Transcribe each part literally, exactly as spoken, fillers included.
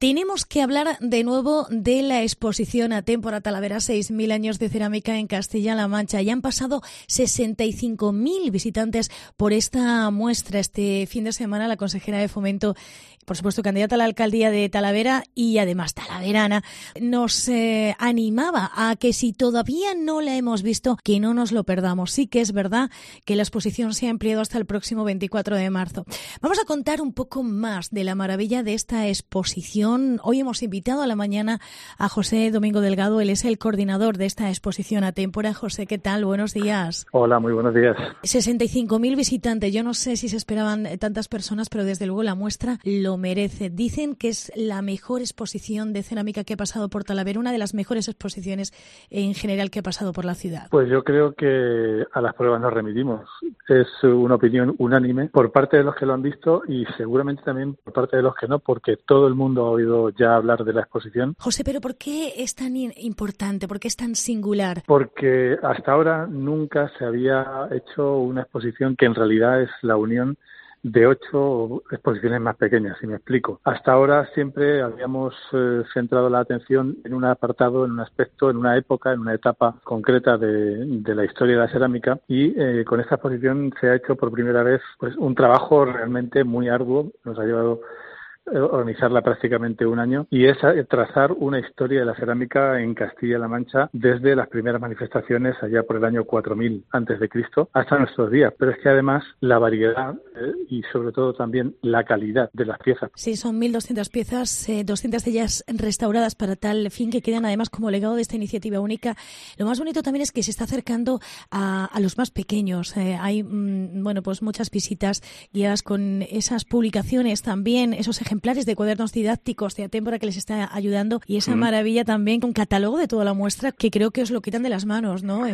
Tenemos que hablar de nuevo de la exposición Atémpora Talavera, seis mil años de cerámica en Castilla-La Mancha. Ya han pasado sesenta y cinco mil visitantes por esta muestra. Este fin de semana la consejera de Fomento, por supuesto candidata a la alcaldía de Talavera y además talaverana, nos eh, animaba a que si todavía no la hemos visto, que no nos lo perdamos. Sí que es verdad que la exposición se ha ampliado hasta el próximo veinticuatro de marzo. Vamos a contar un poco más de la maravilla de esta exposición. Hoy hemos invitado a la mañana a José Domingo Delgado. Él es el coordinador de esta exposición Atémpora. José, ¿qué tal? Buenos días. Hola, muy buenos días. sesenta y cinco mil visitantes. Yo no sé si se esperaban tantas personas, pero desde luego la muestra lo merece. Dicen que es la mejor exposición de cerámica que ha pasado por Talavera, una de las mejores exposiciones en general que ha pasado por la ciudad. Pues yo creo que a las pruebas nos remitimos. Es una opinión unánime por parte de los que lo han visto y seguramente también por parte de los que no, porque todo el mundo ha oído ya hablar de la exposición. José, pero ¿por qué es tan importante? ¿Por qué es tan singular? Porque hasta ahora nunca se había hecho una exposición que en realidad es la unión de ocho exposiciones más pequeñas, si me explico. Hasta ahora siempre habíamos eh, centrado la atención en un apartado, en un aspecto, en una época, en una etapa concreta de, de la historia de la cerámica y eh, con esta exposición se ha hecho por primera vez pues un trabajo realmente muy arduo. Nos ha llevado organizarla prácticamente un año y es trazar una historia de la cerámica en Castilla-La Mancha desde las primeras manifestaciones allá por el año cuatro mil antes de Cristo hasta nuestros días. Pero es que además la variedad eh, y sobre todo también la calidad de las piezas. Sí, son mil doscientas piezas, eh, doscientas de ellas restauradas para tal fin que quedan además como legado de esta iniciativa única. Lo más bonito también es que se está acercando a, a los más pequeños. Eh, hay mm, bueno pues muchas visitas guiadas con esas publicaciones también, esos ejemplos ejemplares de cuadernos didácticos de Atémpora que les está ayudando y esa mm. maravilla también, un catálogo de toda la muestra que creo que os lo quitan de las manos, ¿no?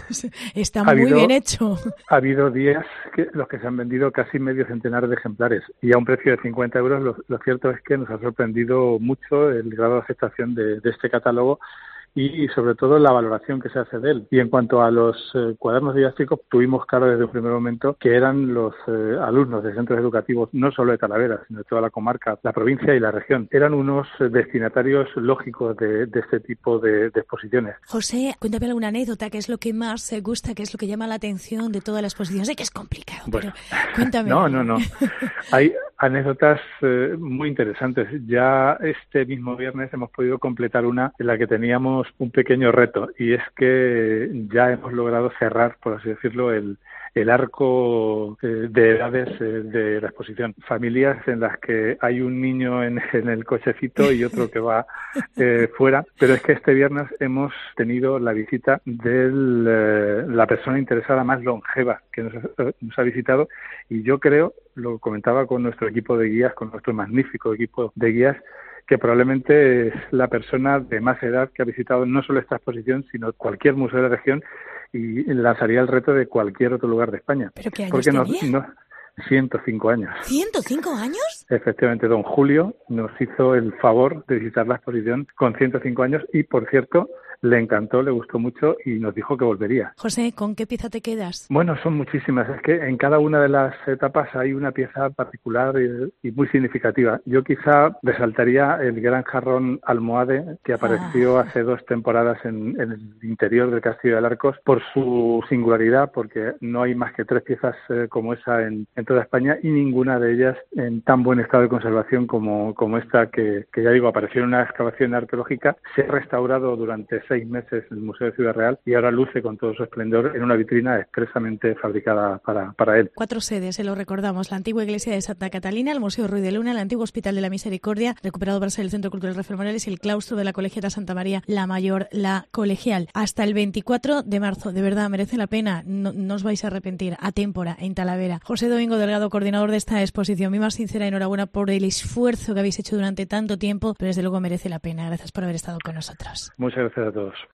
Está muy habido, bien hecho. Ha habido días que los que se han vendido casi medio centenar de ejemplares y a un precio de cincuenta euros. Lo, lo cierto es que nos ha sorprendido mucho el grado de aceptación de, de este catálogo y sobre todo la valoración que se hace de él. Y en cuanto a los eh, cuadernos didácticos, tuvimos claro desde un primer momento que eran los eh, alumnos de centros educativos, no solo de Talavera, sino de toda la comarca, la provincia y la región. Eran unos eh, destinatarios lógicos de, de este tipo de, de exposiciones. José, cuéntame alguna anécdota, ¿qué es lo que más te gusta, qué es lo que llama la atención de toda la exposición? Sé que es complicado, bueno, pero cuéntame. No, no, no. Hay anécdotas eh, muy interesantes. Ya este mismo viernes hemos podido completar una en la que teníamos un pequeño reto y es que ya hemos logrado cerrar, por así decirlo, el, el arco eh, de edades eh, de la exposición. Familias en las que hay un niño en, en el cochecito y otro que va eh, fuera, pero es que este viernes hemos tenido la visita de eh, la persona interesada más longeva que nos, nos ha visitado y yo creo, lo comentaba con nuestro equipo de guías, con nuestro magnífico equipo de guías, que probablemente es la persona de más edad que ha visitado no solo esta exposición, sino cualquier museo de la región y lanzaría el reto de cualquier otro lugar de España. ¿Pero qué años Porque tenía? No, no, ciento cinco años. ¿ciento cinco años? Efectivamente, don Julio nos hizo el favor de visitar la exposición con ciento cinco años y, por cierto, le encantó, le gustó mucho y nos dijo que volvería. José, ¿con qué pieza te quedas? Bueno, son muchísimas. Es que en cada una de las etapas hay una pieza particular y, y muy significativa. Yo quizá resaltaría el gran jarrón almohade que apareció ah. hace dos temporadas en, en el interior del Castillo de Arcos por su singularidad, porque no hay más que tres piezas eh, como esa en, en toda España y ninguna de ellas en tan buen estado de conservación como, como esta que, que ya digo, apareció en una excavación arqueológica. Se ha restaurado durante seis meses en el Museo de Ciudad Real y ahora luce con todo su esplendor en una vitrina expresamente fabricada para, para él. Cuatro sedes, se lo recordamos: la antigua iglesia de Santa Catalina, el Museo Ruy de Luna, el antiguo Hospital de la Misericordia, recuperado para ser el Centro Cultural Rafael Morales, y el claustro de la Colegiata Santa María la Mayor, la Colegial. Hasta el veinticuatro de marzo, de verdad, merece la pena, no, no os vais a arrepentir. Atémpora, en Talavera. José Domingo Delgado, coordinador de esta exposición, mi más sincera enhorabuena por el esfuerzo que habéis hecho durante tanto tiempo, pero desde luego merece la pena. Gracias por haber estado con nosotros. Muchas gracias a todos.